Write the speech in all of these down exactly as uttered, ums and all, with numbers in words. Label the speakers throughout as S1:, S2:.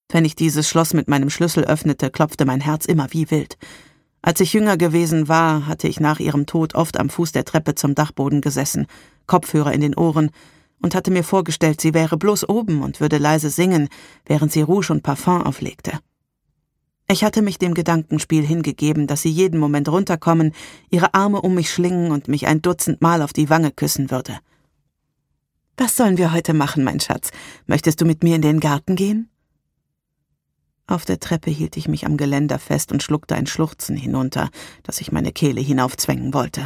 S1: Wenn ich dieses Schloss mit meinem Schlüssel öffnete, klopfte mein Herz immer wie wild. Als ich jünger gewesen war, hatte ich nach ihrem Tod oft am Fuß der Treppe zum Dachboden gesessen, Kopfhörer in den Ohren, und hatte mir vorgestellt, sie wäre bloß oben und würde leise singen, während sie Rouge und Parfum auflegte. Ich hatte mich dem Gedankenspiel hingegeben, dass sie jeden Moment runterkommen, ihre Arme um mich schlingen und mich ein Dutzend Mal auf die Wange küssen würde. »Was sollen wir heute machen, mein Schatz? Möchtest du mit mir in den Garten gehen?« Auf der Treppe hielt ich mich am Geländer fest und schluckte ein Schluchzen hinunter, das ich meine Kehle hinaufzwängen wollte.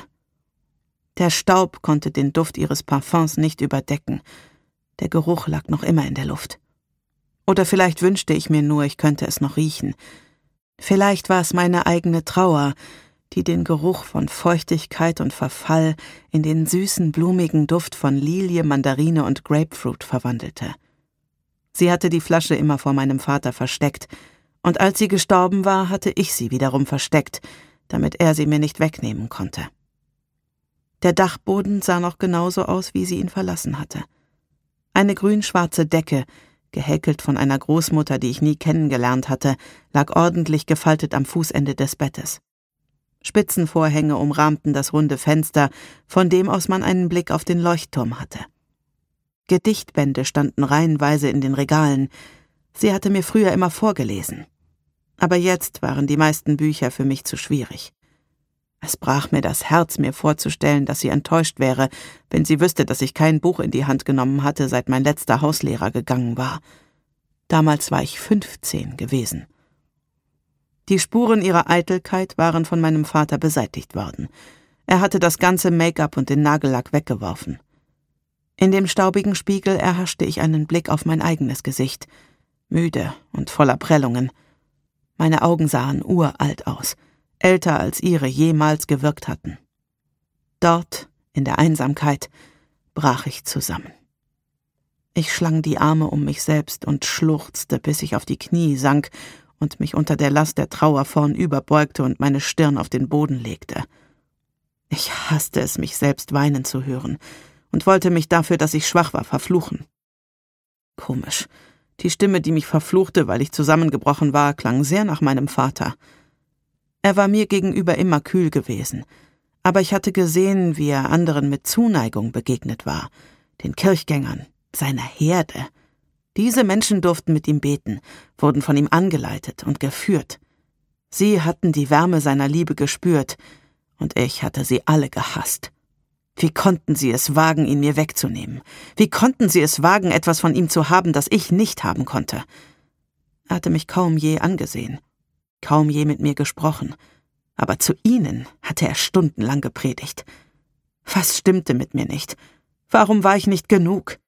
S1: Der Staub konnte den Duft ihres Parfums nicht überdecken. Der Geruch lag noch immer in der Luft. Oder vielleicht wünschte ich mir nur, ich könnte es noch riechen. Vielleicht war es meine eigene Trauer, die den Geruch von Feuchtigkeit und Verfall in den süßen, blumigen Duft von Lilie, Mandarine und Grapefruit verwandelte. Sie hatte die Flasche immer vor meinem Vater versteckt, und als sie gestorben war, hatte ich sie wiederum versteckt, damit er sie mir nicht wegnehmen konnte. Der Dachboden sah noch genauso aus, wie sie ihn verlassen hatte. Eine grün-schwarze Decke, gehäkelt von einer Großmutter, die ich nie kennengelernt hatte, lag ordentlich gefaltet am Fußende des Bettes. Spitzenvorhänge umrahmten das runde Fenster, von dem aus man einen Blick auf den Leuchtturm hatte. Gedichtbände standen reihenweise in den Regalen. Sie hatte mir früher immer vorgelesen. Aber jetzt waren die meisten Bücher für mich zu schwierig. Es brach mir das Herz, mir vorzustellen, dass sie enttäuscht wäre, wenn sie wüsste, dass ich kein Buch in die Hand genommen hatte, seit mein letzter Hauslehrer gegangen war. Damals war ich fünfzehn gewesen. Die Spuren ihrer Eitelkeit waren von meinem Vater beseitigt worden. Er hatte das ganze Make-up und den Nagellack weggeworfen. In dem staubigen Spiegel erhaschte ich einen Blick auf mein eigenes Gesicht, müde und voller Prellungen. Meine Augen sahen uralt aus, älter als ihre jemals gewirkt hatten. Dort, in der Einsamkeit, brach ich zusammen. Ich schlang die Arme um mich selbst und schluchzte, bis ich auf die Knie sank und mich unter der Last der Trauer vornüber beugte und meine Stirn auf den Boden legte. Ich hasste es, mich selbst weinen zu hören, und wollte mich dafür, dass ich schwach war, verfluchen. Komisch, die Stimme, die mich verfluchte, weil ich zusammengebrochen war, klang sehr nach meinem Vater. Er war mir gegenüber immer kühl gewesen, aber ich hatte gesehen, wie er anderen mit Zuneigung begegnet war, den Kirchgängern, seiner Herde. Diese Menschen durften mit ihm beten, wurden von ihm angeleitet und geführt. Sie hatten die Wärme seiner Liebe gespürt, und ich hatte sie alle gehasst. Wie konnten sie es wagen, ihn mir wegzunehmen? Wie konnten sie es wagen, etwas von ihm zu haben, das ich nicht haben konnte? Er hatte mich kaum je angesehen, kaum je mit mir gesprochen, aber zu ihnen hatte er stundenlang gepredigt. Was stimmte mit mir nicht? Warum war ich nicht genug?